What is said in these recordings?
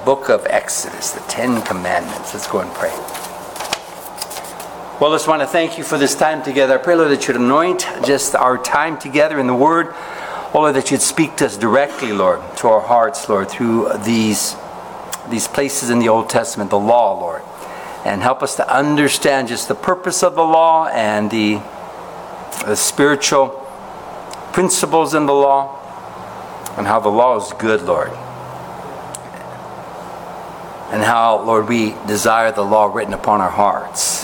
book of Exodus, the 10 Commandments. Let's go and pray. Well, I just want to thank you for this time together. I pray, Lord, that you'd anoint just our time together in the Word. Oh, Lord, that you'd speak to us directly, Lord, to our hearts, Lord, through these places in the Old Testament, the law, Lord. And help us to understand just the purpose of the law and the spiritual principles in the law and how the law is good, Lord. And how, Lord, we desire the law written upon our hearts.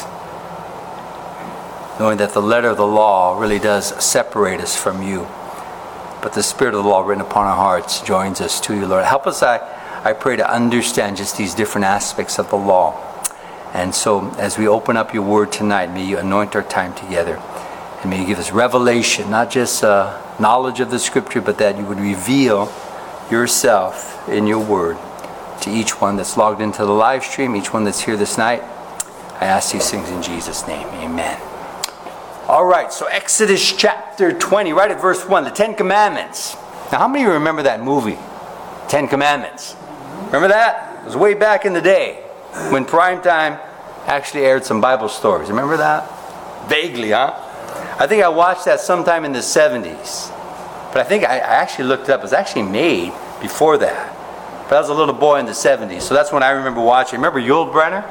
Knowing that the letter of the law really does separate us from you. But the spirit of the law written upon our hearts joins us to you, Lord. Help us, I pray, to understand just these different aspects of the law. And so, as we open up your word tonight, may you anoint our time together. And may you give us revelation, not just knowledge of the scripture, but that you would reveal yourself in your word to each one that's logged into the live stream, each one that's here this night. I ask these things in Jesus' name. Amen. All right, so Exodus chapter 20, right at verse 1, the 10 Commandments. Now, how many of you remember that movie, 10 Commandments? Remember that? It was way back in the day when Primetime actually aired some Bible stories. Remember that? Vaguely, huh? I think I watched that sometime in the 70s. But I think I actually looked it up. It was actually made before that. But I was a little boy in the 70s, so that's when I remember watching. Remember Yul Brynner?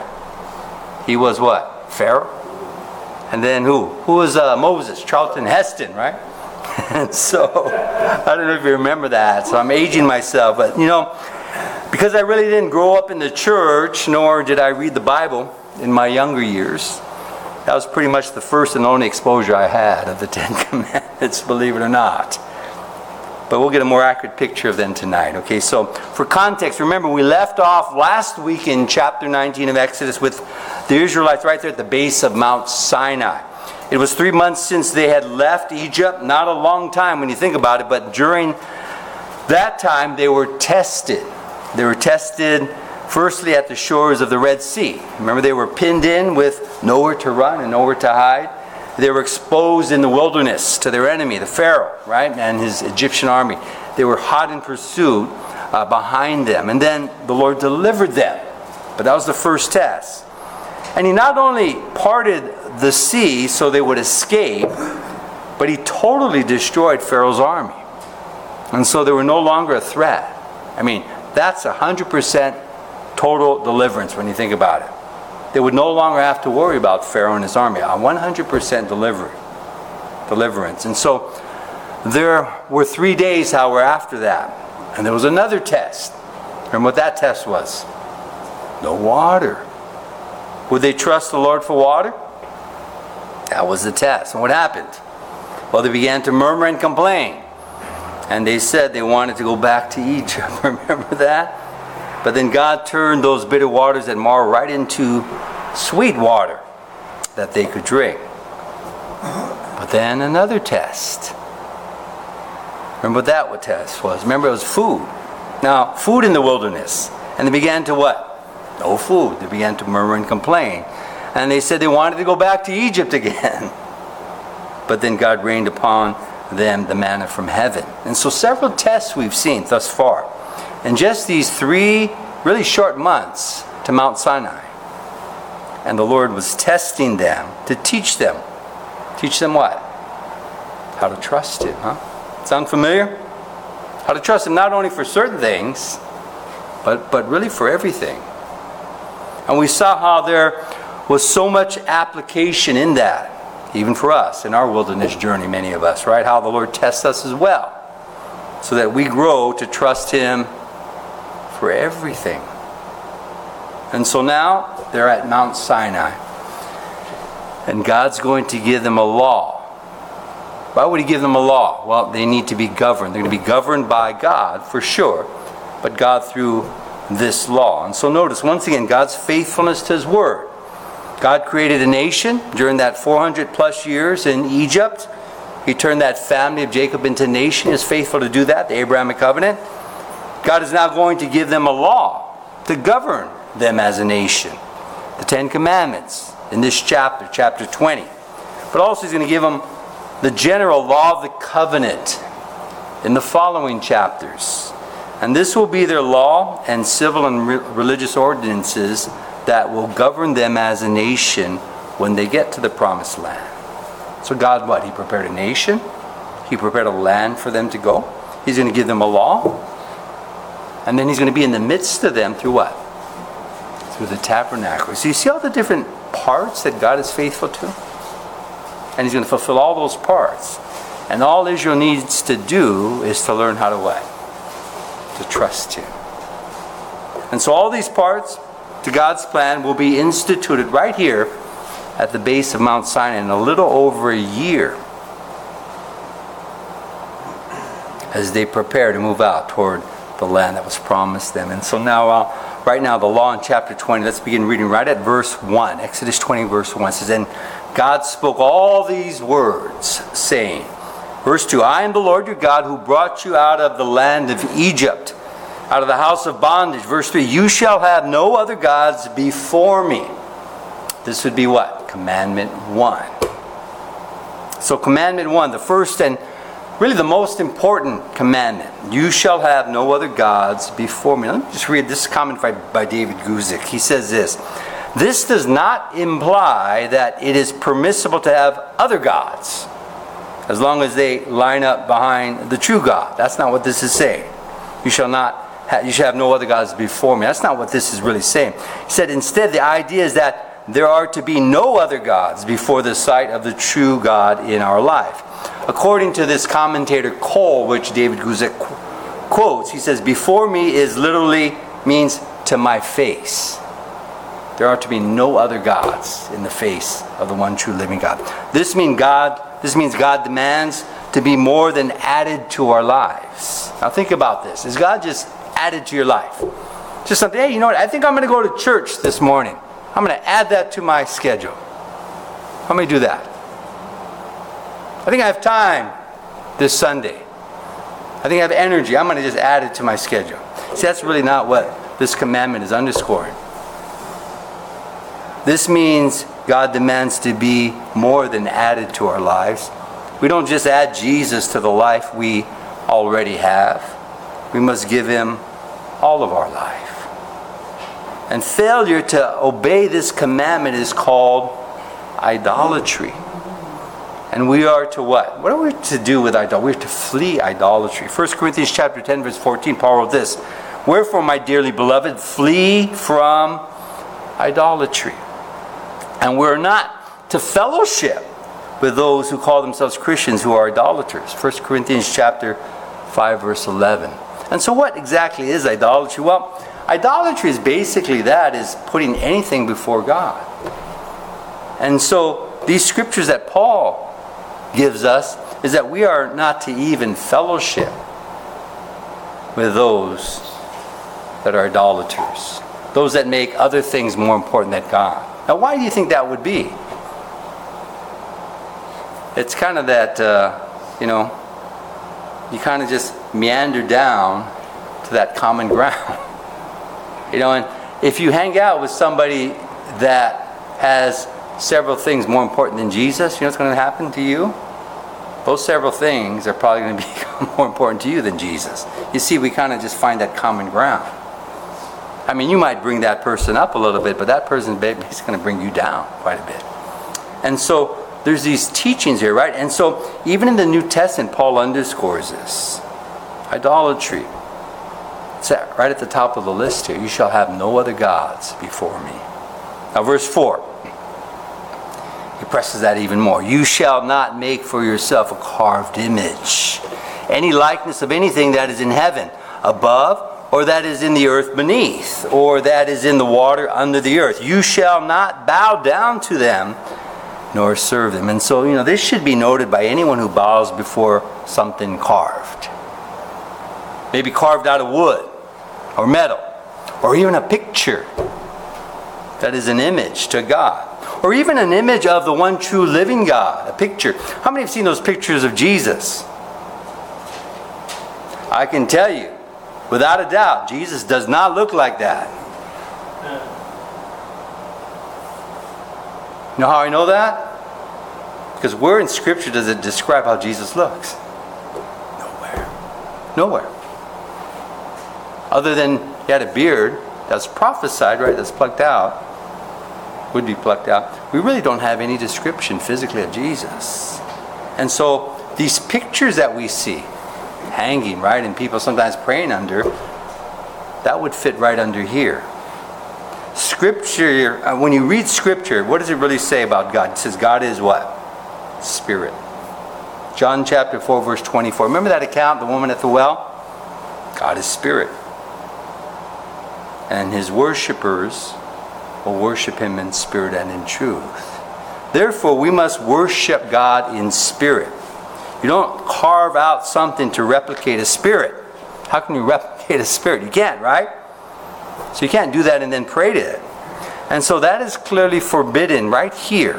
He was what? Pharaoh? And then who? Who was Moses? Charlton Heston, right? And so, I don't know if you remember that. So I'm aging myself. But, because I really didn't grow up in the church, nor did I read the Bible in my younger years, that was pretty much the first and only exposure I had of the 10 Commandments, believe it or not. But we'll get a more accurate picture of them tonight. Okay, so for context, remember we left off last week in chapter 19 of Exodus with the Israelites right there at the base of Mount Sinai. It was 3 months since they had left Egypt. Not a long time when you think about it, but during that time they were tested. They were tested firstly at the shores of the Red Sea. Remember, they were pinned in with nowhere to run and nowhere to hide. They were exposed in the wilderness to their enemy, the Pharaoh, right, and his Egyptian army. They were hot in pursuit behind them. And then the Lord delivered them. But that was the first test. And he not only parted the sea so they would escape, but he totally destroyed Pharaoh's army. And so they were no longer a threat. I mean, that's 100% total deliverance when you think about it. They would no longer have to worry about Pharaoh and his army. 100% deliverance. And so there were 3 days, however, after that. And there was another test. Remember what that test was? No water. Would they trust the Lord for water? That was the test. And what happened? Well, they began to murmur and complain. And they said they wanted to go back to Egypt. Remember that? But then God turned those bitter waters at Marah right into sweet water that they could drink. But then another test. Remember what that test was? Remember, it was food. Now, food in the wilderness. And they began to what? No food. They began to murmur and complain. And they said they wanted to go back to Egypt again. But then God rained upon them the manna from heaven. And so several tests we've seen thus far. And just these 3 really short months to Mount Sinai. And the Lord was testing them to teach them. Teach them what? How to trust Him, huh? Sound familiar? How to trust Him not only for certain things, but really for everything. And we saw how there was so much application in that, even for us, in our wilderness journey, many of us, right? How the Lord tests us as well, so that we grow to trust Him for everything. And so now they're at Mount Sinai. And God's going to give them a law. Why would He give them a law? Well, they need to be governed. They're going to be governed by God, for sure. But God through this law. And so notice, once again, God's faithfulness to His Word. God created a nation during that 400 plus years in Egypt. He turned that family of Jacob into a nation. He is faithful to do that, the Abrahamic covenant. God is now going to give them a law to govern them as a nation. The 10 Commandments in this chapter, chapter 20. But also He's going to give them the general law of the covenant in the following chapters. And this will be their law and civil and religious ordinances that will govern them as a nation when they get to the promised land. So God, what? He prepared a nation. He prepared a land for them to go. He's going to give them a law. And then he's going to be in the midst of them through what? Through the tabernacle. So you see all the different parts that God is faithful to? And he's going to fulfill all those parts. And all Israel needs to do is to learn how to what? To trust him. And so all these parts to God's plan will be instituted right here at the base of Mount Sinai in a little over a year, as they prepare to move out toward the land that was promised them. And so now, right now, the law in chapter 20, let's begin reading right at verse 1. Exodus 20, verse 1 says, "And God spoke all these words, saying," verse 2, "I am the Lord your God who brought you out of the land of Egypt, out of the house of bondage." Verse 3, "You shall have no other gods before me." This would be what? Commandment 1. So commandment 1, the first and really the most important commandment. You shall have no other gods before me. Let me just read this comment by David Guzik. He says this: "This does not imply that it is permissible to have other gods, as long as they line up behind the true God." That's not what this is saying. You shall have no other gods before me. That's not what this is really saying. He said instead the idea is that there are to be no other gods before the sight of the true God in our life. According to this commentator Cole, which David Guzik quotes, he says, "Before me" is literally means to my face. There are to be no other gods in the face of the one true living God. This means God demands to be more than added to our lives. Now think about this. Is God just added to your life? Just something, hey, you know what? I think I'm going to go to church this morning. I'm going to add that to my schedule. How many do that? I think I have time this Sunday. I think I have energy. I'm going to just add it to my schedule. See, that's really not what this commandment is underscoring. This means God demands to be more than added to our lives. We don't just add Jesus to the life we already have. We must give him all of our life. And failure to obey this commandment is called idolatry. And we are to what? What are we to do with idolatry? We are to flee idolatry. 1 Corinthians chapter 10, verse 14, Paul wrote this: "Wherefore, my dearly beloved, flee from idolatry." And we're not to fellowship with those who call themselves Christians who are idolaters. 1 Corinthians chapter 5, verse 11. And so what exactly is idolatry? Well, idolatry is basically is putting anything before God. And so these scriptures that Paul gives us is that we are not to even fellowship with those that are idolaters, those that make other things more important than God. Now, why do you think that would be? It's kind of that, you kind of just meander down to that common ground. And if you hang out with somebody that has several things more important than Jesus, you know what's going to happen to you? Those several things are probably going to become more important to you than Jesus. You see, we kind of just find that common ground. I mean, you might bring that person up a little bit, but that person is going to bring you down quite a bit. And so there's these teachings here, right? And so even in the New Testament, Paul underscores this. Idolatry. It's right at the top of the list here. You shall have no other gods before me. Now verse 4. He presses that even more. You shall not make for yourself a carved image, any likeness of anything that is in heaven above, or that is in the earth beneath, or that is in the water under the earth. You shall not bow down to them, nor serve them. And so, this should be noted by anyone who bows before something carved. Maybe carved out of wood, or metal, or even a picture that is an image to God. Or even an image of the one true living God, a picture. How many have seen those pictures of Jesus? I can tell you, without a doubt, Jesus does not look like that. You know how I know that? Because where in Scripture does it describe how Jesus looks? Nowhere. Other than he had a beard that's prophesied, right? That's plucked out. Would be plucked out. We really don't have any description physically of Jesus. And so these pictures that we see hanging, right, and people sometimes praying under, that would fit right under here. Scripture, when you read Scripture, what does it really say about God? It says God is what? Spirit. John chapter 4 verse 24. Remember that account, the woman at the well? God is Spirit. And His worshipers will worship Him in spirit and in truth. Therefore, we must worship God in spirit. You don't carve out something to replicate a spirit. How can you replicate a spirit? You can't, right? So you can't do that and then pray to it. And so that is clearly forbidden right here.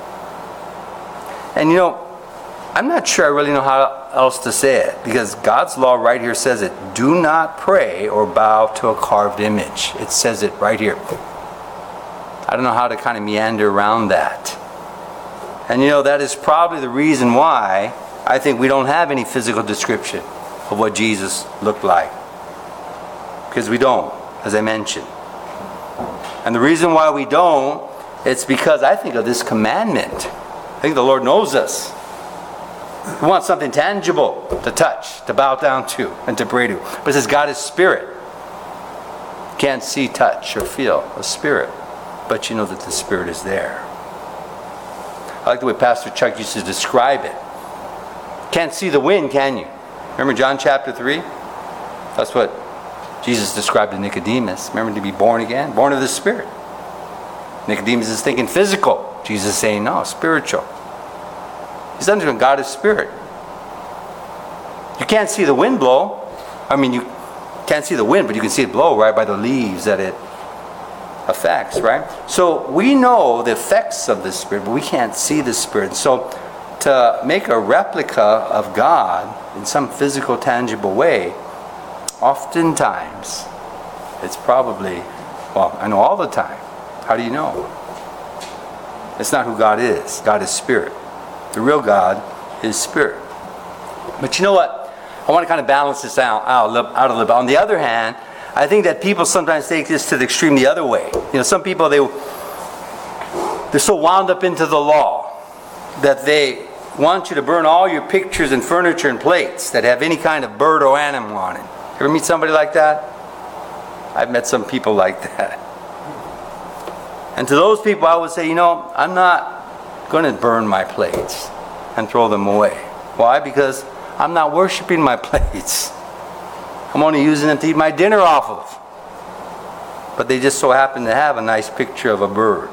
And I'm not sure I really know how else to say it, because God's law right here says it. Do not pray or bow to a carved image. It says it right here. I don't know how to kind of meander around that. And that is probably the reason why I think we don't have any physical description of what Jesus looked like. Because we don't, as I mentioned. And the reason why we don't, it's because I think of this commandment. I think the Lord knows us. We want something tangible to touch, to bow down to, and to pray to. But it says God is spirit. You can't see, touch, or feel a spirit. But you know that the Spirit is there. I like the way Pastor Chuck used to describe it. Can't see the wind, can you? Remember John chapter 3? That's what Jesus described to Nicodemus. Remember, to be born again? Born of the Spirit. Nicodemus is thinking physical. Jesus is saying, no, spiritual. He's understanding God is Spirit. You can't see the wind blow. I mean, you can't see the wind, but you can see it blow, right, by the leaves that it affects, right? So we know the effects of the Spirit, but we can't see the Spirit. So to make a replica of God in some physical, tangible way, oftentimes it's probably, well, I know all the time. How do you know? It's not who God is. God is Spirit. The real God is Spirit. But you know what? I want to kind of balance this out a little bit. On the other hand, I think that people sometimes take this to the extreme the other way. Some people, they're so wound up into the law that they want you to burn all your pictures and furniture and plates that have any kind of bird or animal on it. Ever meet somebody like that? I've met some people like that. And to those people, I would say, I'm not going to burn my plates and throw them away. Why? Because I'm not worshiping my plates. I'm only using them to eat my dinner off of. But they just so happen to have a nice picture of a bird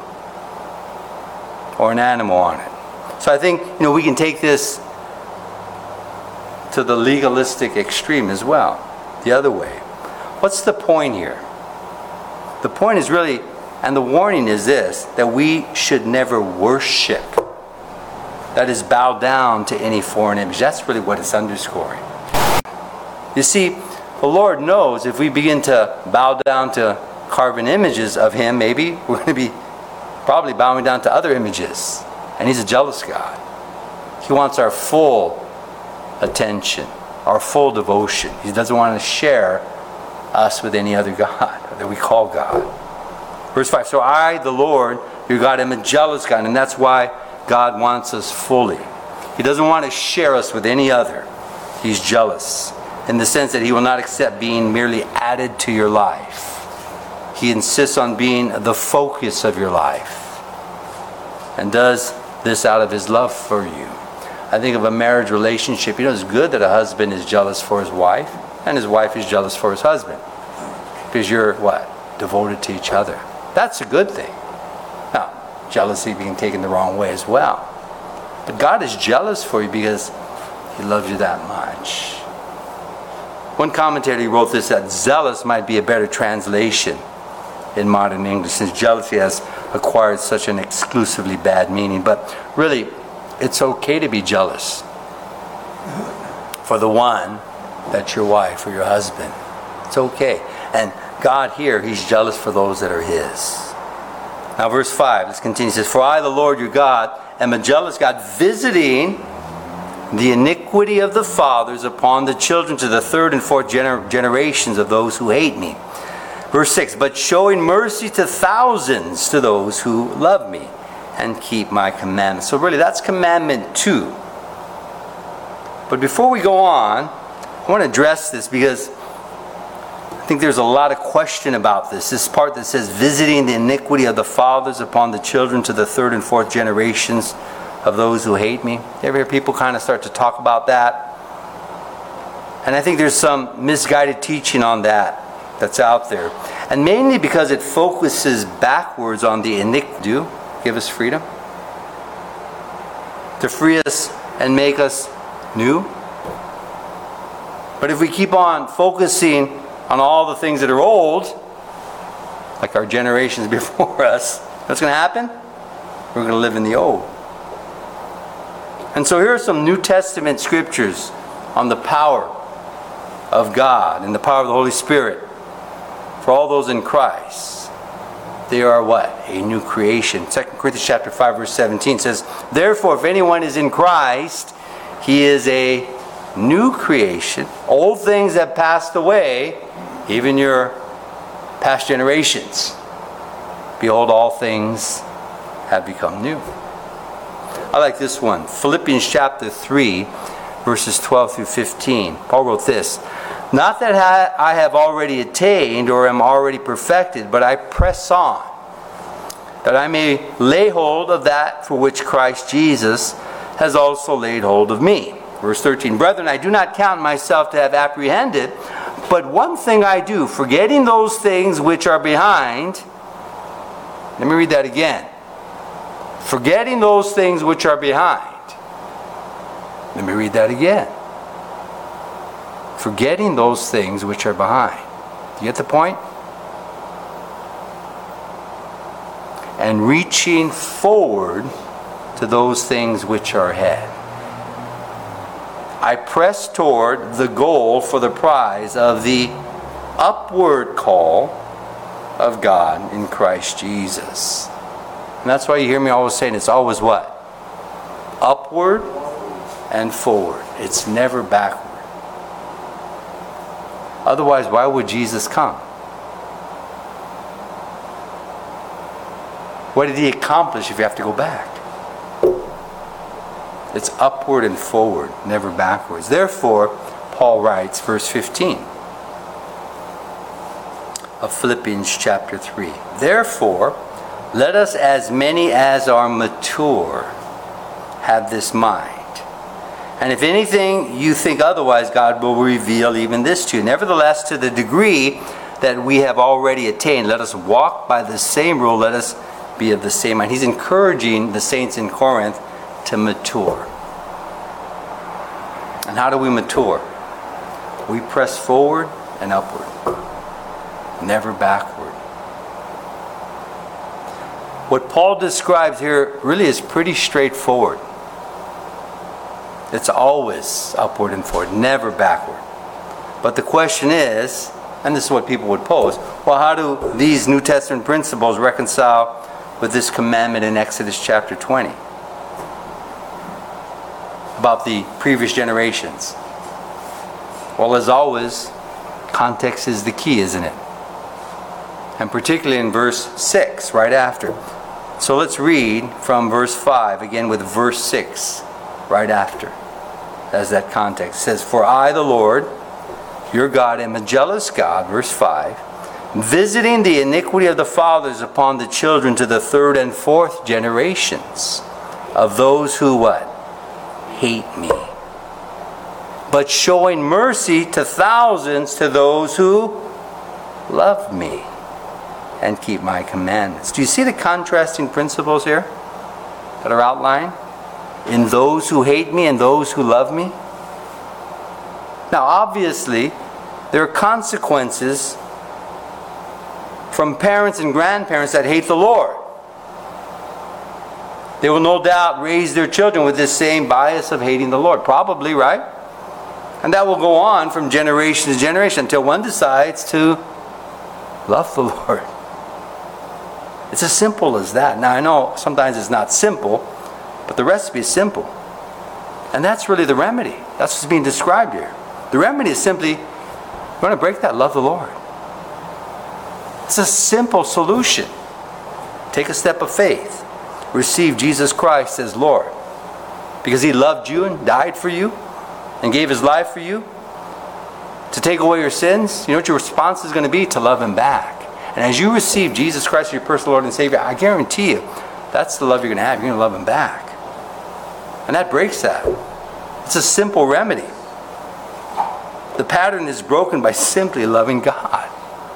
or an animal on it. So I think, we can take this to the legalistic extreme as well, the other way. What's the point here? The point is really, and the warning is this, that we should never worship. That is, bow down to any foreign image. That's really what it's underscoring. You see, the Lord knows if we begin to bow down to carven images of Him, maybe we're going to be probably bowing down to other images. And He's a jealous God. He wants our full attention, our full devotion. He doesn't want to share us with any other God that we call God. Verse 5, so I, the Lord, your God, am a jealous God. And that's why God wants us fully. He doesn't want to share us with any other. He's jealous, in the sense that He will not accept being merely added to your life. He insists on being the focus of your life, and does this out of His love for you. I think of a marriage relationship. It's good that a husband is jealous for his wife, and his wife is jealous for his husband, because you're what? Devoted to each other. That's a good thing. Now, jealousy being taken the wrong way as well. But God is jealous for you because He loves you that much. One commentator wrote this, that zealous might be a better translation in modern English, since jealousy has acquired such an exclusively bad meaning. But really, it's okay to be jealous for the one that's your wife or your husband. It's okay. And God here, He's jealous for those that are His. Now verse 5, let's continue. It says, for I, the Lord your God, am a jealous God, visiting the iniquity of the fathers upon the children to the third and fourth generations of those who hate me. Verse 6, but showing mercy to thousands to those who love me and keep my commandments. So really, that's commandment 2. But before we go on, I want to address this because I think there's a lot of question about this. This part that says, visiting the iniquity of the fathers upon the children to the third and fourth generations of those who hate me. You ever hear people kind of start to talk about that? And I think there's some misguided teaching on that that's out there. And mainly because it focuses backwards on the iniquity. Do give us freedom? To free us and make us new? But if we keep on focusing on all the things that are old, like our generations before us, what's going to happen? We're going to live in the old. And so here are some New Testament scriptures on the power of God and the power of the Holy Spirit for all those in Christ. They are what? A new creation. 2 Corinthians chapter 5 verse 17 says, therefore if anyone is in Christ, he is a new creation. Old things have passed away, even your past generations. Behold, all things have become new. I like this one. Philippians chapter 3, verses 12 through 15. Paul wrote this, not that I have already attained or am already perfected, but I press on, that I may lay hold of that for which Christ Jesus has also laid hold of me. Verse 13, brethren, I do not count myself to have apprehended, but one thing I do, forgetting those things which are behind. Let me read that again. Forgetting those things which are behind. Let me read that again. Forgetting those things which are behind. Do you get the point? And reaching forward to those things which are ahead. I press toward the goal for the prize of the upward call of God in Christ Jesus. And that's why you hear me always saying it's always what? Upward and forward. It's never backward. Otherwise, why would Jesus come? What did he accomplish if you have to go back? It's upward and forward, never backwards. Therefore, Paul writes, verse 15 of Philippians chapter 3. Therefore, let us, as many as are mature, have this mind. And if anything you think otherwise, God will reveal even this to you. Nevertheless, to the degree that we have already attained, let us walk by the same rule, let us be of the same mind. He's encouraging the saints in Corinth to mature. And how do we mature? We press forward and upward, never backward. What Paul describes here really is pretty straightforward. It's always upward and forward, never backward. But the question is, and this is what people would pose, well, how do these New Testament principles reconcile with this commandment in Exodus chapter 20 about the previous generations? Well, as always, context is the key, isn't it? And particularly in verse 6, right after. So let's read from verse 5 again with verse 6 right after as that context. It says, for I, the Lord, your God, am a jealous God, verse 5, visiting the iniquity of the fathers upon the children to the third and fourth generations of those who what? Hate me. But showing mercy to thousands to those who love me and keep my commandments. Do you see the contrasting principles here that are outlined? In those who hate me and those who love me? Now, obviously, there are consequences from parents and grandparents that hate the Lord. They will no doubt raise their children with this same bias of hating the Lord. Probably, right? And that will go on from generation to generation until one decides to love the Lord. It's as simple as that. Now, I know sometimes it's not simple, but the recipe is simple. And that's really the remedy. That's what's being described here. The remedy is simply, you want to break that, love the Lord. It's a simple solution. Take a step of faith. Receive Jesus Christ as Lord. Because He loved you and died for you and gave His life for you to take away your sins. You know what your response is going to be? To love Him back. And as you receive Jesus Christ as your personal Lord and Savior, I guarantee you, that's the love you're going to have. You're going to love Him back. And that breaks that. It's a simple remedy. The pattern is broken by simply loving God.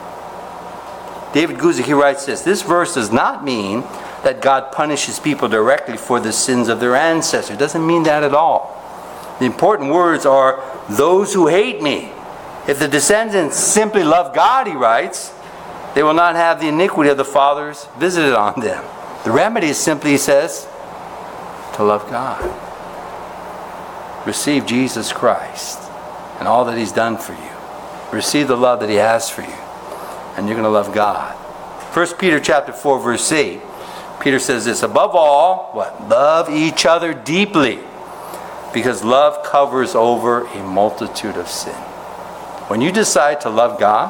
David Guzik, he writes this: this verse does not mean that God punishes people directly for the sins of their ancestors. It doesn't mean that at all. The important words are, those who hate me. If the descendants simply love God, he writes, they will not have the iniquity of the fathers visited on them. The remedy is simply, he says, to love God. Receive Jesus Christ and all that He's done for you. Receive the love that He has for you. And you're going to love God. 1 Peter chapter 4, verse 8. Peter says this: above all, what? Love each other deeply, because love covers over a multitude of sin. When you decide to love God,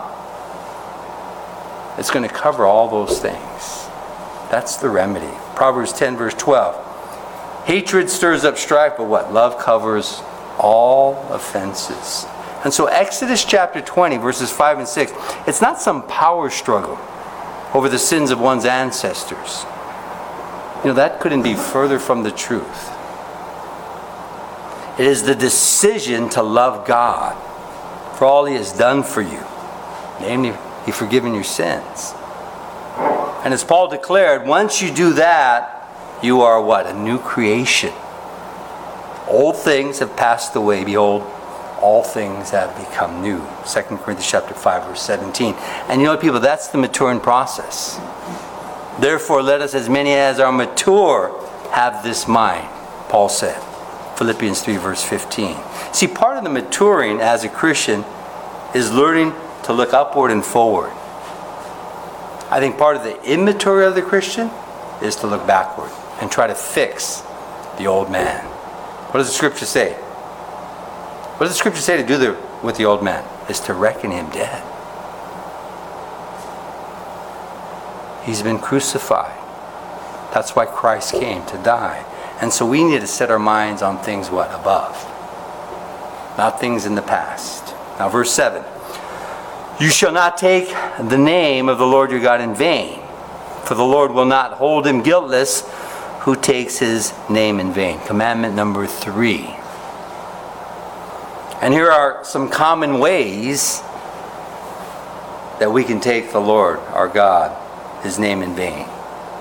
it's going to cover all those things. That's the remedy. Proverbs 10, verse 12. Hatred stirs up strife, but what? Love covers all offenses. And so Exodus chapter 20, verses 5 and 6, it's not some power struggle over the sins of one's ancestors. You know, that couldn't be further from the truth. It is the decision to love God for all He has done for you. Namely, He's forgiven your sins. And as Paul declared, once you do that, you are what? A new creation. Old things have passed away. Behold, all things have become new. 2 Corinthians chapter 5, verse 17. And you know, people, that's the maturing process. Therefore, let us, as many as are mature, have this mind, Paul said. Philippians 3, verse 15. See, part of the maturing as a Christian is learning to look upward and forward. I think part of the immaturity of the Christian is to look backward and try to fix the old man. What does the Scripture say? What does the Scripture say to do with the old man? Is to reckon him dead. He's been crucified. That's why Christ came, to die. And so we need to set our minds on things what? Above. Not things in the past. Now verse 7. You shall not take the name of the Lord your God in vain, for the Lord will not hold him guiltless who takes His name in vain. Commandment number 3. And here are some common ways that we can take the Lord, our God, His name in vain.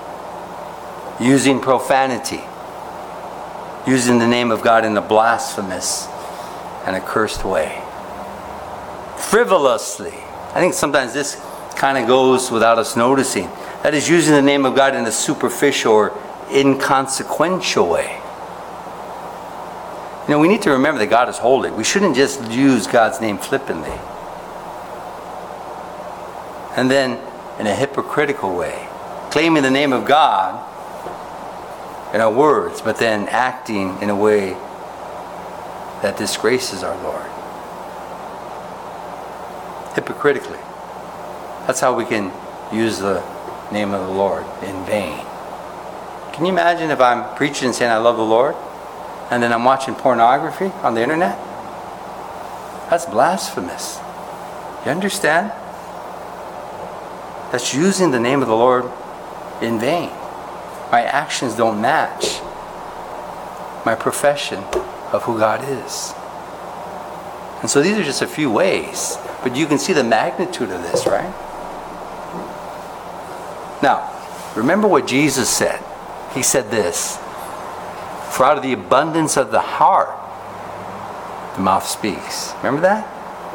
Using profanity. Using the name of God in a blasphemous and accursed way. Frivolously. I think sometimes this kind of goes without us noticing. That is using the name of God in a superficial or inconsequential way. You know, we need to remember that God is holy. We shouldn't just use God's name flippantly. And then, in a hypocritical way, claiming the name of God in our words, but then acting in a way that disgraces our Lord. Hypocritically. That's how we can use the name of the Lord in vain. Can you imagine if I'm preaching and saying I love the Lord, and then I'm watching pornography on the internet? That's blasphemous. You understand? That's using the name of the Lord in vain. My actions don't match my profession of who God is. And so these are just a few ways, but you can see the magnitude of this, right? Now, remember what Jesus said. He said this: for out of the abundance of the heart, the mouth speaks. Remember that?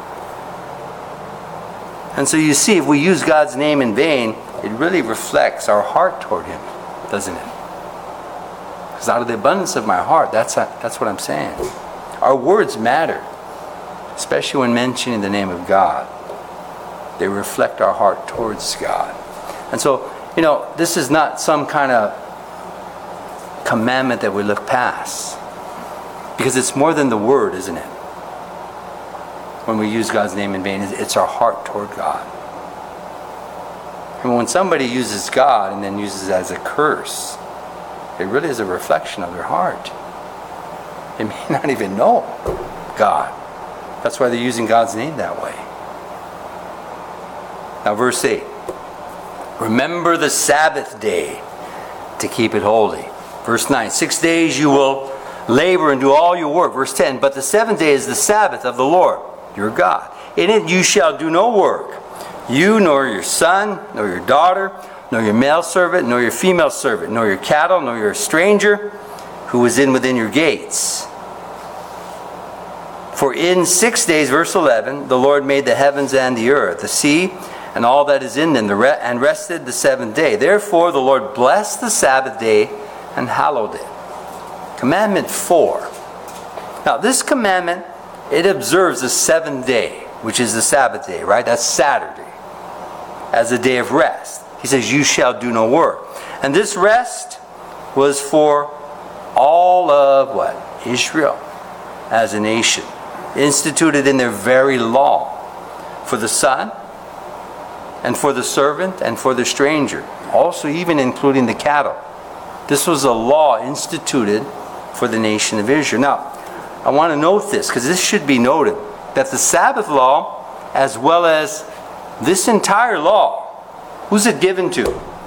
And so you see, if we use God's name in vain, it really reflects our heart toward Him, doesn't it? Because out of the abundance of my heart, that's what I'm saying. Our words matter, especially when mentioning the name of God. They reflect our heart towards God. And so, you know, this is not some kind of commandment that we look past. Because it's more than the word, isn't it? When we use God's name in vain, it's our heart toward God. And when somebody uses God and then uses it as a curse, it really is a reflection of their heart. They may not even know God. That's why they're using God's name that way. Now verse 8. Remember the Sabbath day to keep it holy. Verse 9. 6 days you will labor and do all your work. Verse 10. But the seventh day is the Sabbath of the Lord, your God. In it you shall do no work. You, nor your son, nor your daughter, nor your male servant, nor your female servant, nor your cattle, nor your stranger who is within your gates. For in 6 days, verse 11, the Lord made the heavens and the earth, the sea, and all that is in them, and rested the seventh day. Therefore the Lord blessed the Sabbath day and hallowed it. Commandment 4. Now this commandment, it observes the seventh day, which is the Sabbath day, right? That's Saturday, as a day of rest. He says, you shall do no work. And this rest was for all of what? Israel as a nation. Instituted in their very law. For the son, and for the servant, and for the stranger. Also even including the cattle. This was a law instituted for the nation of Israel. Now, I want to note this, because this should be noted, that the Sabbath law, as well as this entire law, who's it given to?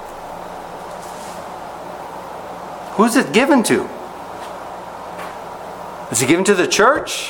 Who's it given to? Is it given to the church?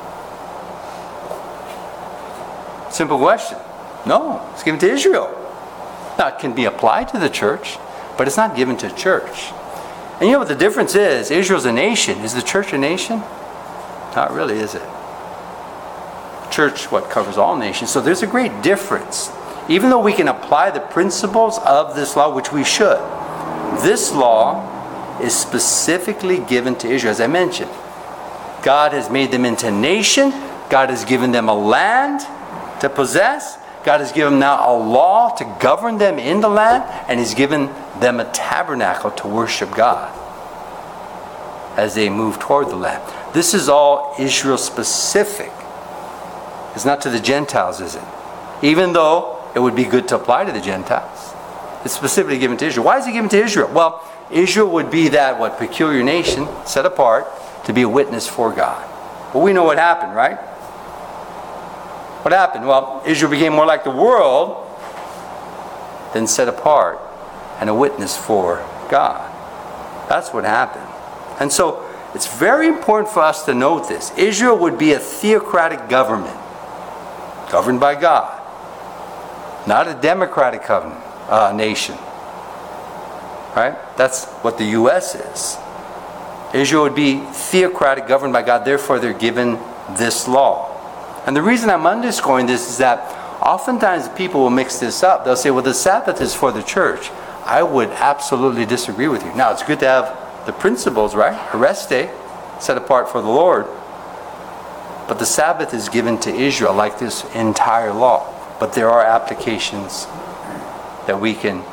Simple question. No, it's given to Israel. Now, it can be applied to the church, but it's not given to the church. And you know what the difference is? Israel's a nation. Is the church a nation? Not really, is it? Church, what, covers all nations. So there's a great difference. Even though we can apply the principles of this law, which we should, this law is specifically given to Israel. As I mentioned, God has made them into a nation. God has given them a land to possess. God has given them now a law to govern them in the land. And He's given them a tabernacle to worship God as they move toward the land. This is all Israel specific. It's not to the Gentiles, is it? Even though it would be good to apply to the Gentiles. It's specifically given to Israel. Why is it given to Israel? Well, Israel would be that, peculiar nation set apart to be a witness for God. Well, we know what happened, right? What happened? Well, Israel became more like the world than set apart and a witness for God. That's what happened. And so, it's very important for us to note this. Israel would be a theocratic government, governed by God. Not a democratic nation. Right? That's what the U.S. is. Israel would be theocratic, governed by God. Therefore, they're given this law. And the reason I'm underscoring this is that oftentimes people will mix this up. They'll say, well, the Sabbath is for the church. I would absolutely disagree with you. Now, it's good to have the principles, right? A rest day, set apart for the Lord. But the Sabbath is given to Israel like this entire law. But there are applications that we can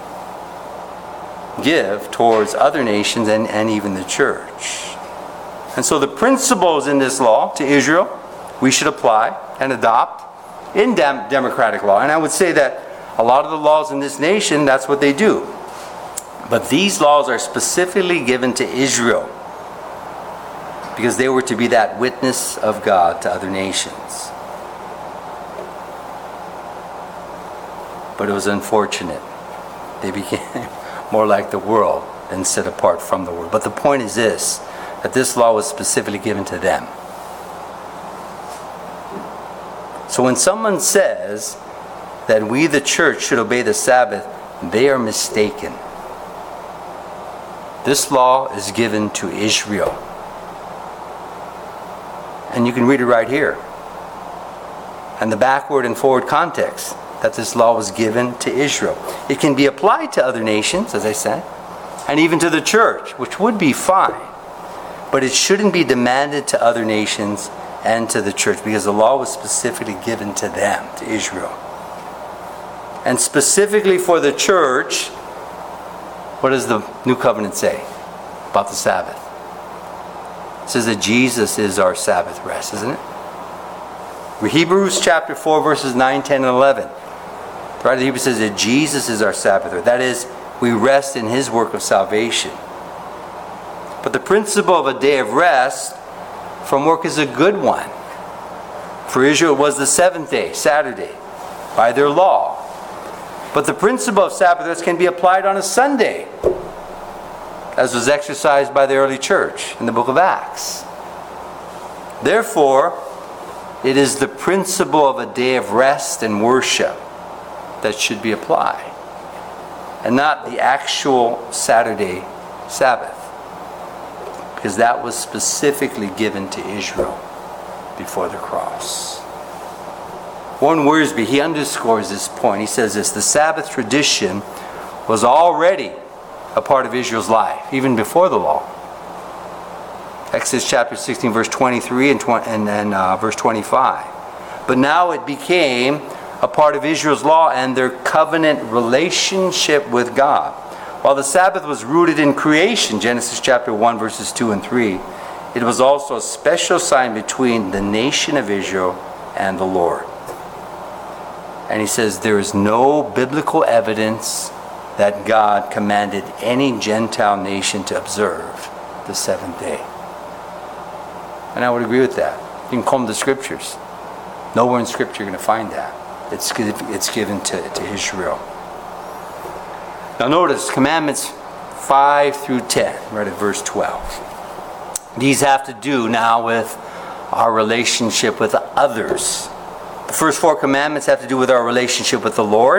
give towards other nations and even the church. And so the principles in this law to Israel, we should apply and adopt in democratic law. And I would say that a lot of the laws in this nation, that's what they do. But these laws are specifically given to Israel because they were to be that witness of God to other nations. But it was unfortunate. They became more like the world than set apart from the world. But the point is this, that this law was specifically given to them. So when someone says that we, the church, should obey the Sabbath, they are mistaken. This law is given to Israel. And you can read it right here. And the backward and forward context, that this law was given to Israel. It can be applied to other nations, as I said, and even to the church, which would be fine. But it shouldn't be demanded to other nations and to the church, because the law was specifically given to them, to Israel. And specifically for the church, what does the New Covenant say about the Sabbath? It says that Jesus is our Sabbath rest, isn't it? Hebrews chapter 4, verses 9, 10, and 11. The writer of Hebrews says that Jesus is our Sabbath rest. That is, we rest in His work of salvation. But the principle of a day of rest from work is a good one. For Israel it was the seventh day, Saturday, by their law. But the principle of Sabbath rest can be applied on a Sunday, as was exercised by the early church in the book of Acts. Therefore, it is the principle of a day of rest and worship that should be applied, and not the actual Saturday Sabbath, because that was specifically given to Israel before the cross. Warren Wiersbe, he underscores this point. He says this: the Sabbath tradition was already a part of Israel's life, even before the law. Exodus chapter 16, verse 23 and verse 25. But now it became a part of Israel's law and their covenant relationship with God. While the Sabbath was rooted in creation, Genesis chapter 1, verses 2 and 3, it was also a special sign between the nation of Israel and the Lord. And he says there is no biblical evidence that God commanded any Gentile nation to observe the seventh day. And I would agree with that. You can comb the scriptures. Nowhere in scripture you're going to find that. It's given to Israel. Now notice commandments 5 through 10, right at verse 12. These have to do now with our relationship with others. The first 4 commandments have to do with our relationship with the Lord.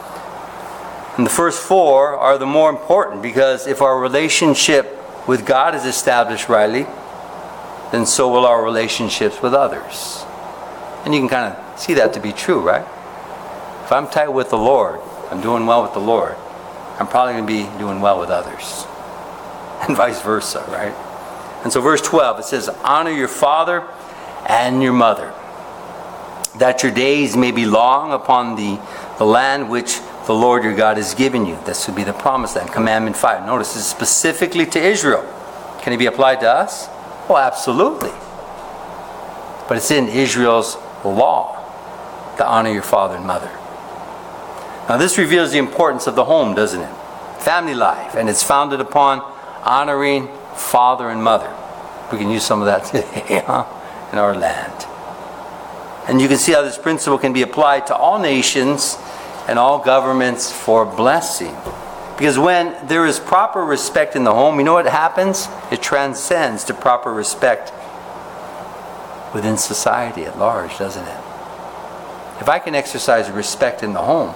And the first 4 are the more important, because if our relationship with God is established rightly, then so will our relationships with others. And you can kind of see that to be true, right? If I'm tight with the Lord, I'm doing well with the Lord, I'm probably going to be doing well with others. And vice versa, right? And so verse 12, it says, honor your father and your mother, that your days may be long upon the land which the Lord your God has given you. This would be the promised land. Commandment 5. Notice this is specifically to Israel. Can it be applied to us? Oh, absolutely. But it's in Israel's law to honor your father and mother. Now this reveals the importance of the home, doesn't it? Family life. And it's founded upon honoring father and mother. We can use some of that today, in our land. And you can see how this principle can be applied to all nations and all governments for blessing. Because when there is proper respect in the home, you know what happens? It transcends to proper respect within society at large, doesn't it? If I can exercise respect in the home,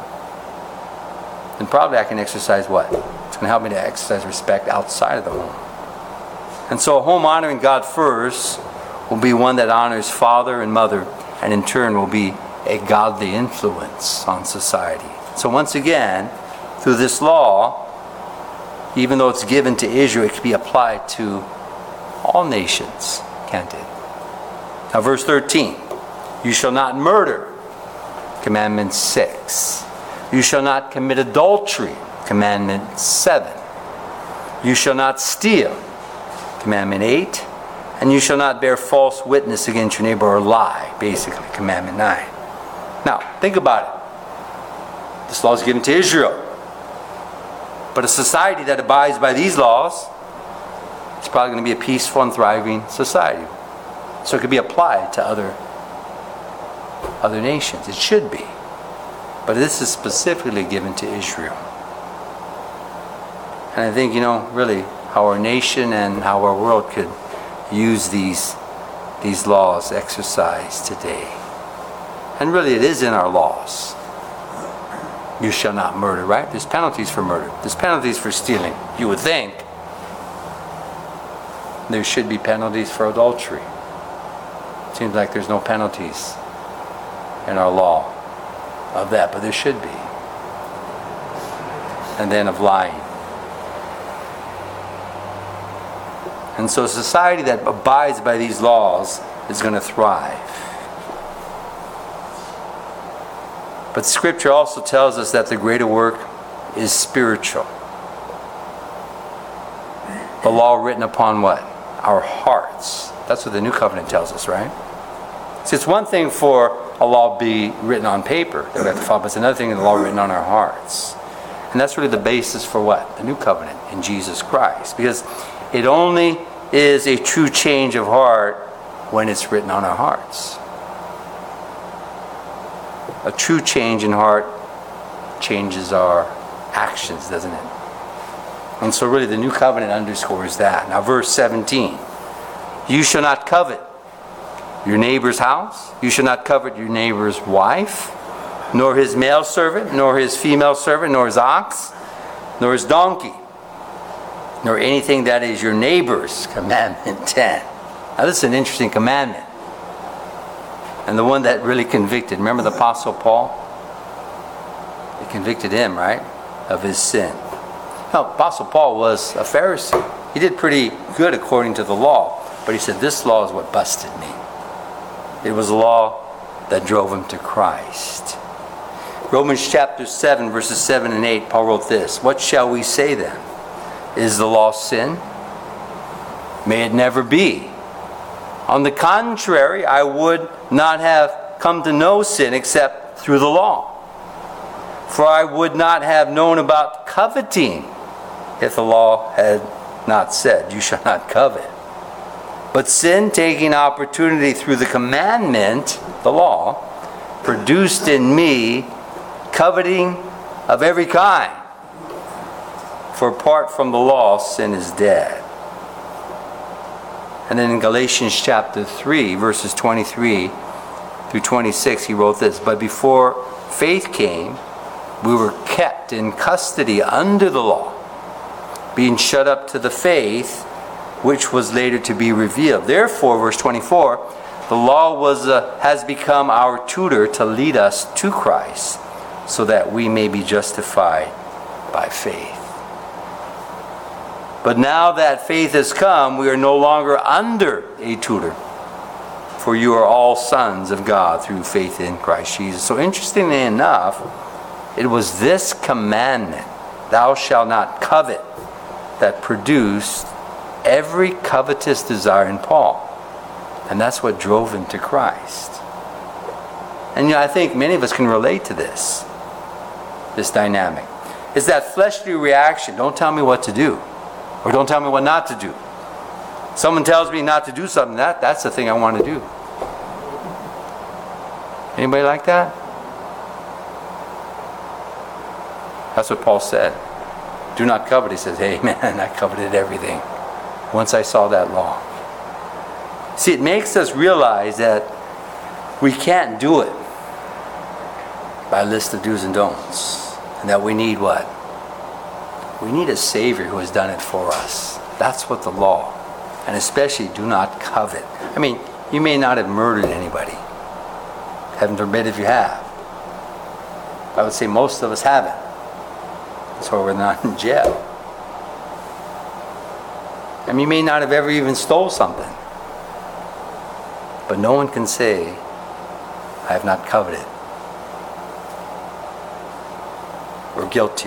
then probably I can exercise what? It's going to help me to exercise respect outside of the home. And so a home honoring God first will be one that honors father and mother, and in turn will be a godly influence on society. So once again, through this law, even though it's given to Israel, it can be applied to all nations, can't it? Now verse 13, you shall not murder, commandment 6. You shall not commit adultery, commandment 7. You shall not steal, commandment 8. And you shall not bear false witness against your neighbor or lie, basically, commandment 9. Now, think about it. This law is given to Israel. But a society that abides by these laws is probably going to be a peaceful and thriving society. So it could be applied to other nations. It should be. But this is specifically given to Israel. And I think, really, how our nation and how our world could use these laws exercised today. And really it is in our laws. You shall not murder, right? There's penalties for murder. There's penalties for stealing. You would think there should be penalties for adultery. Seems like there's no penalties in our law of that, but there should be. And then of lying. And so a society that abides by these laws is going to thrive. But Scripture also tells us that the greater work is spiritual. The law written upon what? our hearts. That's what the new covenant tells us, right? See, it's one thing for a law be written on paper that we have to follow, but it's another thing, the law written on our hearts. And that's really the basis for what? The new covenant in Jesus Christ. Because it only is a true change of heart when it's written on our hearts. A true change in heart changes our actions, doesn't it? And so really the new covenant underscores that. Now verse 17. You shall not covet your neighbor's house. You shall not covet your neighbor's wife, nor his male servant, nor his female servant, nor his ox, nor his donkey, nor anything that is your neighbor's. Commandment 10. Now this is an interesting commandment. And the one that really convicted. Remember the Apostle Paul? It convicted him, right? Of his sin. Now, Apostle Paul was a Pharisee. He did pretty good according to the law. But he said, this law is what busted me. It was a law that drove him to Christ. Romans chapter 7, verses 7 and 8, Paul wrote this. What shall we say then? Is the law sin? May it never be. On the contrary, I would not have come to know sin except through the law. For I would not have known about coveting if the law had not said, you shall not covet. But sin, taking opportunity through the commandment, the law, produced in me coveting of every kind. For apart from the law, sin is dead. And then in Galatians chapter 3, verses 23 through 26, he wrote this. But before faith came, we were kept in custody under the law, being shut up to the faith which was later to be revealed. Therefore, verse 24, the law has become our tutor to lead us to Christ, so that we may be justified by faith. But now that faith has come, we are no longer under a tutor, for you are all sons of God through faith in Christ Jesus. So interestingly enough, it was this commandment, thou shalt not covet, that produced every covetous desire in Paul. And that's what drove him to Christ. And I think many of us can relate to this dynamic. It's that fleshly reaction, don't tell me what to do, or don't tell me what not to do. Someone tells me not to do something, that's the thing I want to do. Anybody like that? That's what Paul said. Do not covet. He says, hey man, I coveted everything once I saw that law. See, it makes us realize that we can't do it by a list of do's and don'ts. And that we need what? We need a Savior who has done it for us. That's what the law. And especially do not covet. I mean, you may not have murdered anybody. Heaven forbid if you have. I would say most of us haven't. That's why we're not in jail. I mean, you may not have ever even stole something. But no one can say, I have not coveted. We're guilty.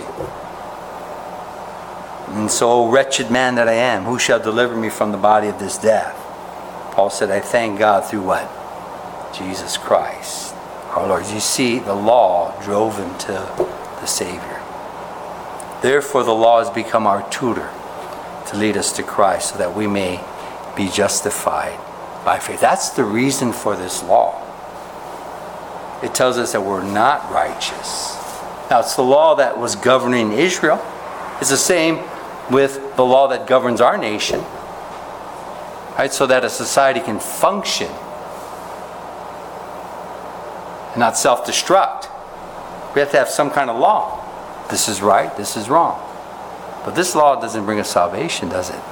And so, wretched man that I am, who shall deliver me from the body of this death? Paul said, I thank God through what? Jesus Christ, our Lord. You see, the law drove him to the Savior. Therefore, the law has become our tutor to lead us to Christ so that we may be justified by faith. That's the reason for this law. It tells us that we're not righteous. Now, it's the law that was governing Israel. It's the same with the law that governs our nation. Right? So that a society can function and not self-destruct. We have to have some kind of law. This is right, this is wrong. But this law doesn't bring us salvation, does it?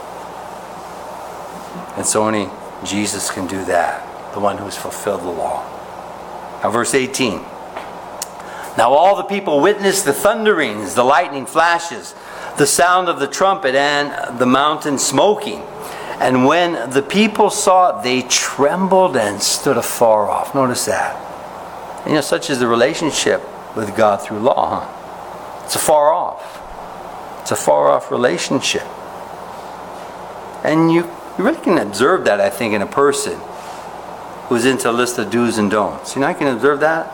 And so only Jesus can do that, the one who has fulfilled the law. Now verse 18. Now all the people witnessed the thunderings, the lightning flashes, the sound of the trumpet, and the mountain smoking. And when the people saw it, they trembled and stood afar off. Notice that. And, such is the relationship with God through law, huh? It's afar off relationship. And you You really can observe that, I think, in a person who's into a list of do's and don'ts. You know, I can observe that.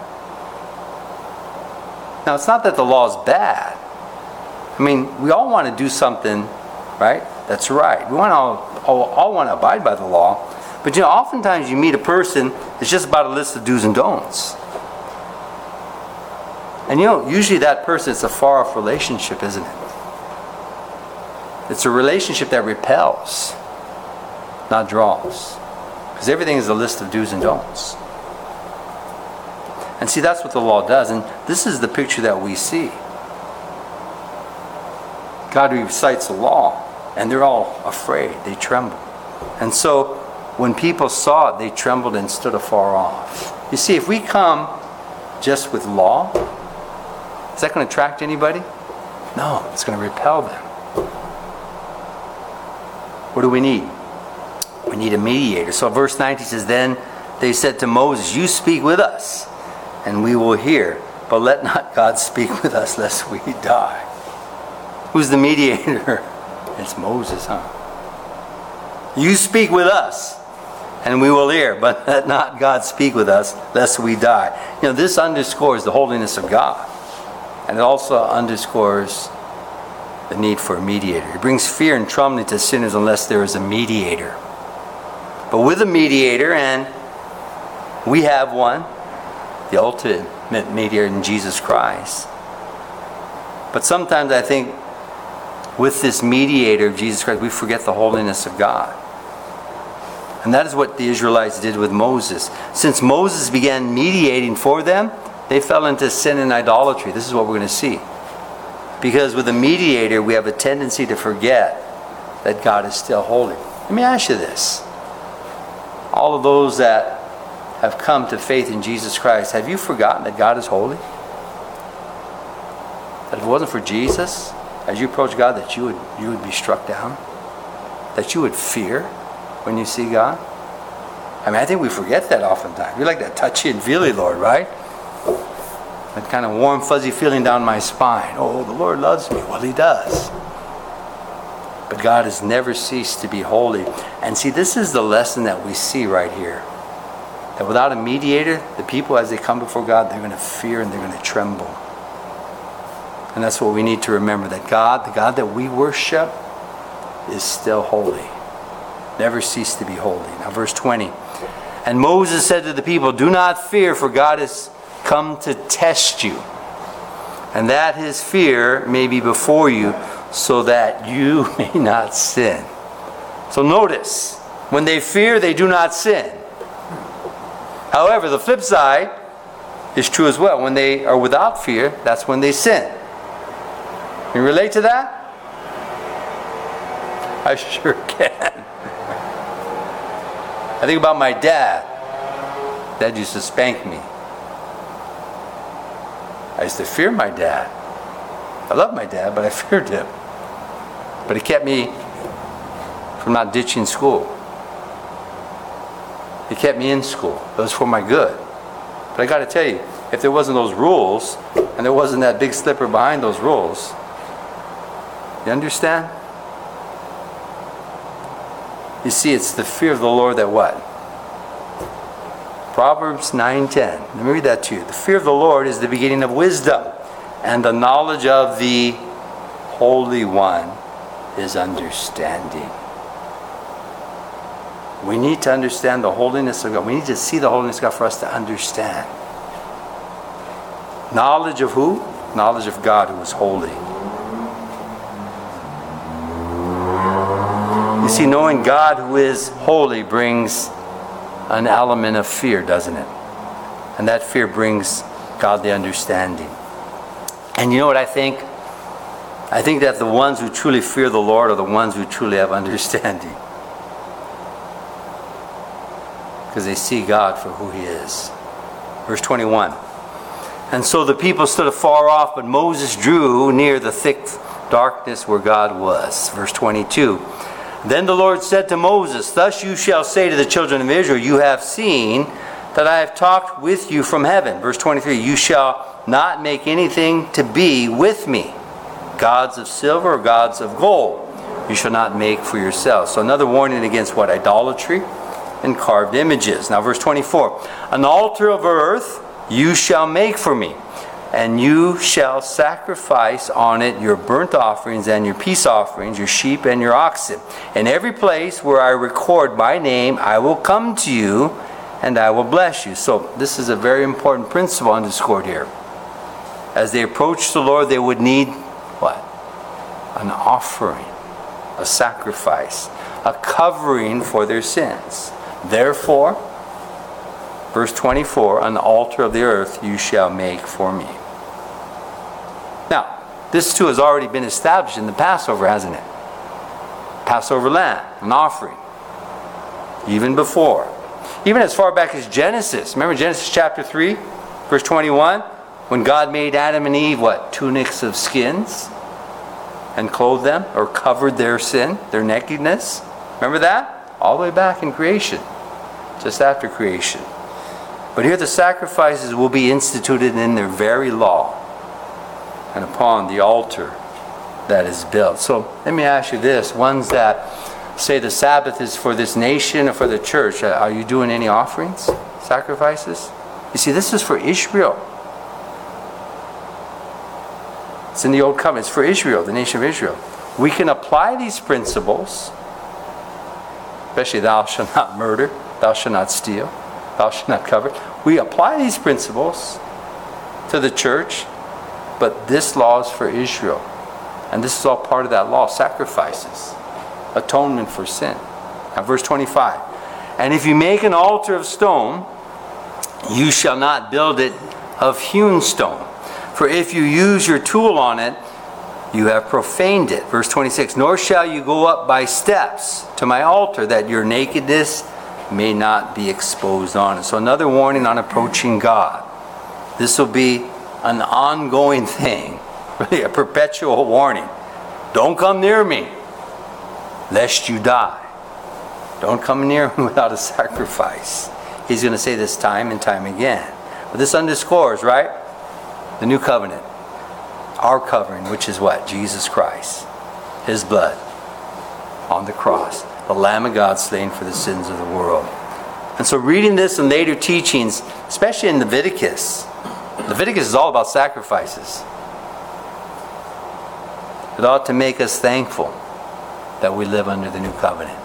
Now, it's not that the law is bad. I mean, we all want to do something, right? That's right. We want to all want to abide by the law. But you know, oftentimes you meet a person, it's just about a list of do's and don'ts. And you know, usually that person, it's a far-off relationship, isn't it? It's a relationship that repels, not draws. Because everything is a list of do's and don'ts. And see, that's what the law does. And this is the picture that we see. God recites the law, and they're all afraid. They tremble. And so, when people saw it, they trembled and stood afar off. You see, if we come just with law, is that going to attract anybody? No, it's going to repel them. What do we need? We need a mediator. So verse 19 says, Then they said to Moses, You speak with us, and we will hear. But let not God speak with us, lest we die. Who's the mediator? It's Moses, huh? You speak with us, and we will hear. But let not God speak with us, lest we die. You know, this underscores the holiness of God. And it also underscores the need for a mediator. It brings fear and trembling to sinners unless there is a mediator. But with a mediator, and we have one, the ultimate mediator in Jesus Christ. But sometimes I think with this mediator of Jesus Christ, we forget the holiness of God. And that is what the Israelites did with Moses. Since Moses began mediating for them, they fell into sin and idolatry. This is what we're going to see. Because with a mediator, we have a tendency to forget that God is still holy. Let me ask you this. All of those that have come to faith in Jesus Christ, have you forgotten that God is holy? That if it wasn't for Jesus, as you approach God, that you would be struck down? That you would fear when you see God? I mean, I think we forget that oftentimes. We like that touchy and feely Lord, right? That kind of warm, fuzzy feeling down my spine. Oh, the Lord loves me. Well, He does. But God has never ceased to be holy. And see, this is the lesson that we see right here. That without a mediator, the people, as they come before God, they're going to fear and they're going to tremble. And that's what we need to remember. That God, the God that we worship, is still holy. Never ceased to be holy. Now, verse 20. And Moses said to the people, Do not fear, for God has come to test you, and that His fear may be before you, so that you may not sin. So notice, when they fear, they do not sin. However, the flip side is true as well. When they are without fear, that's when they sin. Can you relate to that? I sure can. I think about my dad. Dad used to spank me. I used to fear my dad. I loved my dad, but I feared him. But it kept me from not ditching school. It kept me in school. It was for my good. But I got to tell you, if there wasn't those rules, and there wasn't that big slipper behind those rules, you understand? You see, it's the fear of the Lord that what? Proverbs 9:10. Let me read that to you. The fear of the Lord is the beginning of wisdom, and the knowledge of the Holy One is understanding. We need to understand the holiness of God. We need to see the holiness of God for us to understand. Knowledge of who? Knowledge of God who is holy. You see, knowing God who is holy brings an element of fear, doesn't it? And that fear brings godly understanding. And you know what I think? I think that the ones who truly fear the Lord are the ones who truly have understanding. Because they see God for who He is. Verse 21. And so the people stood afar off, but Moses drew near the thick darkness where God was. Verse 22. Then the Lord said to Moses, Thus you shall say to the children of Israel, You have seen that I have talked with you from heaven. Verse 23. You shall not make anything to be with me, gods of silver or gods of gold, you shall not make for yourselves. So another warning against what? Idolatry and carved images. Now verse 24. An altar of earth you shall make for me, and you shall sacrifice on it your burnt offerings and your peace offerings, your sheep and your oxen. In every place where I record my name, I will come to you, and I will bless you. So this is a very important principle underscored here. As they approach the Lord, they would need what? An offering, a sacrifice, a covering for their sins. Therefore, verse 24, an altar of the earth you shall make for me. Now, this too has already been established in the Passover, hasn't it? Passover lamb, an offering. Even before. Even as far back as Genesis. Remember Genesis chapter 3, verse 21? When God made Adam and Eve, what? Tunics of skins? And clothed them, or covered their sin, their nakedness. Remember that? All the way back in creation. Just after creation. But here the sacrifices will be instituted in their very law. And upon the altar that is built. So let me ask you this. Ones that say the Sabbath is for this nation or for the church, are you doing any offerings? Sacrifices? You see, this is for Israel. It's in the Old Covenant. It's for Israel, the nation of Israel. We can apply these principles, especially thou shalt not murder, thou shalt not steal, thou shalt not covet. We apply these principles to the church, but this law is for Israel. And this is all part of that law, sacrifices, atonement for sin. Now verse 25. And if you make an altar of stone, you shall not build it of hewn stone. For if you use your tool on it, you have profaned it. Verse 26. Nor shall you go up by steps to my altar, that your nakedness may not be exposed on it. So another warning on approaching God. This will be an ongoing thing. Really a perpetual warning. Don't come near me, lest you die. Don't come near me without a sacrifice. He's going to say this time and time again. But this underscores, right? The new covenant. Our covering, which is what? Jesus Christ. His blood on the cross. The Lamb of God slain for the sins of the world. And so reading this in later teachings, especially in Leviticus. Leviticus is all about sacrifices. It ought to make us thankful that we live under the new covenant.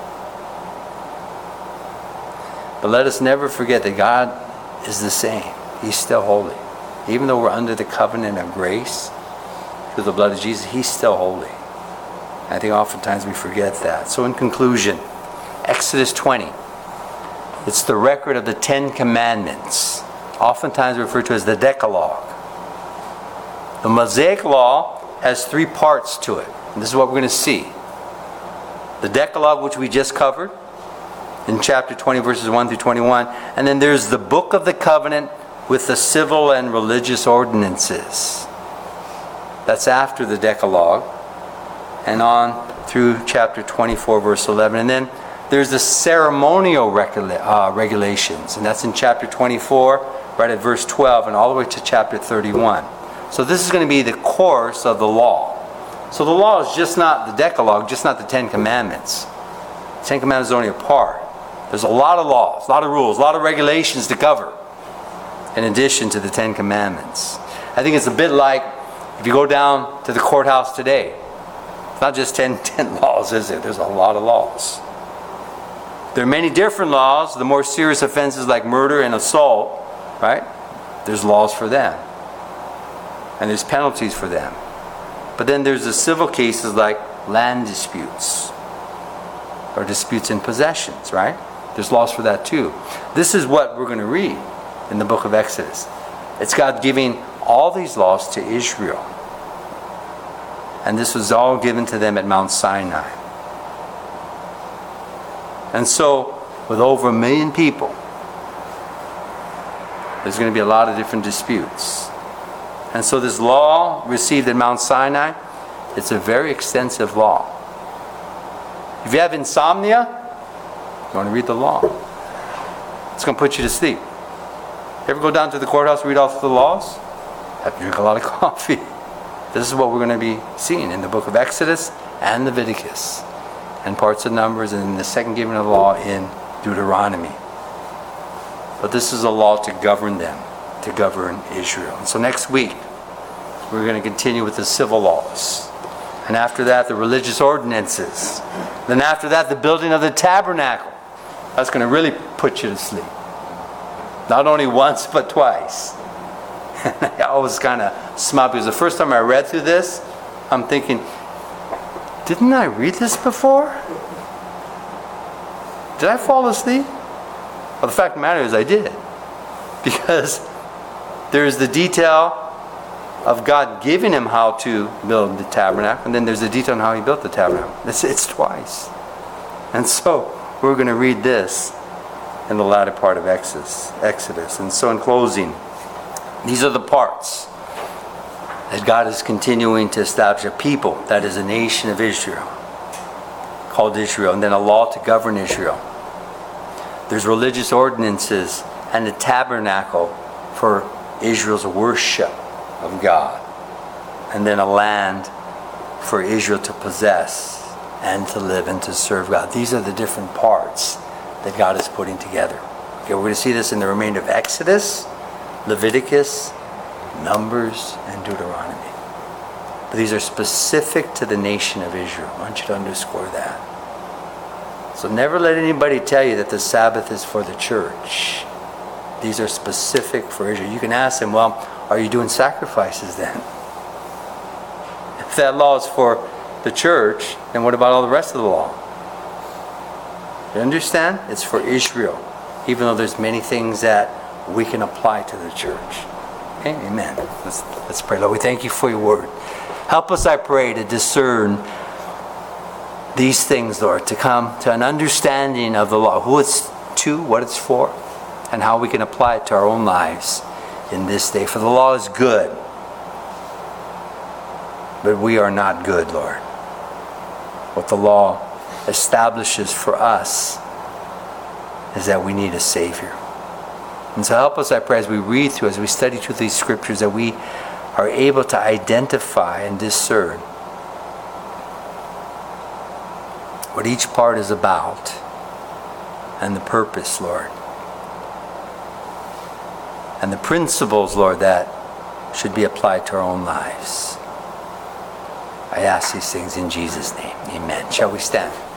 But let us never forget that God is the same. He's still holy. Even though we're under the covenant of grace through the blood of Jesus, He's still holy. I think oftentimes we forget that. So in conclusion, Exodus 20. It's the record of the 10 Commandments. Oftentimes referred to as the Decalogue. The Mosaic Law has 3 parts to it. And this is what we're going to see. The Decalogue, which we just covered in chapter 20, verses 1 through 21. And then there's the Book of the Covenant with the civil and religious ordinances. That's after the Decalogue. And on through chapter 24, verse 11. And then there's the ceremonial regulations. And that's in chapter 24, right at verse 12, and all the way to chapter 31. So this is going to be the course of the law. So the law is just not the Decalogue, just not the 10 Commandments. The 10 Commandments is only a part. There's a lot of laws, a lot of rules, a lot of regulations to cover, in addition to the 10 Commandments. I think it's a bit like if you go down to the courthouse today. It's not just 10 laws, is it? There's a lot of laws. There are many different laws. The more serious offenses like murder and assault, right? There's laws for them. And there's penalties for them. But then there's the civil cases like land disputes or disputes in possessions, right? There's laws for that too. This is what we're going to read in the book of Exodus. It's God giving all these laws to Israel. And this was all given to them at Mount Sinai. And so, with over 1 million people, there's going to be a lot of different disputes. And so this law received at Mount Sinai, it's a very extensive law. If you have insomnia, you want to read the law. It's going to put you to sleep. You ever go down to the courthouse and read off the laws? You have to drink a lot of coffee. This is what we're going to be seeing in the book of Exodus and Leviticus, and parts of Numbers, and the second giving of the law in Deuteronomy. But this is a law to govern them, to govern Israel. And so next week, we're going to continue with the civil laws. And after that, the religious ordinances. Then after that, the building of the tabernacle. That's going to really put you to sleep. Not only once, but twice. And I always kind of smile, because the first time I read through this, I'm thinking, didn't I read this before? Did I fall asleep? Well, the fact of the matter is I did. Because there's the detail of God giving him how to build the tabernacle, and then there's the detail on how he built the tabernacle. It's twice. And so we're going to read this in the latter part of Exodus. And so in closing, these are the parts that God is continuing to establish a people, that is a nation of Israel, called Israel, and then a law to govern Israel. There's religious ordinances and the tabernacle for Israel's worship of God, and then a land for Israel to possess and to live and to serve God. These are the different parts that God is putting together. Okay, we're going to see this in the remainder of Exodus, Leviticus, Numbers, and Deuteronomy. But these are specific to the nation of Israel. I want you to underscore that. So never let anybody tell you that the Sabbath is for the church. These are specific for Israel. You can ask them, well, are you doing sacrifices then? If that law is for the church, then what about all the rest of the law? You understand? It's for Israel, even though there's many things that we can apply to the church. Okay? Amen. Let's pray. Lord, we thank you for your word. Help us, I pray, to discern these things, Lord, to come to an understanding of the law, who it's to, what it's for, and how we can apply it to our own lives in this day. For the law is good, but we are not good, Lord. What the law establishes for us is that we need a Savior. And so help us, I pray, as we read through, as we study through these scriptures, that we are able to identify and discern what each part is about and the purpose, Lord. And the principles, Lord, that should be applied to our own lives. I ask these things in Jesus' name. Amen. Shall we stand?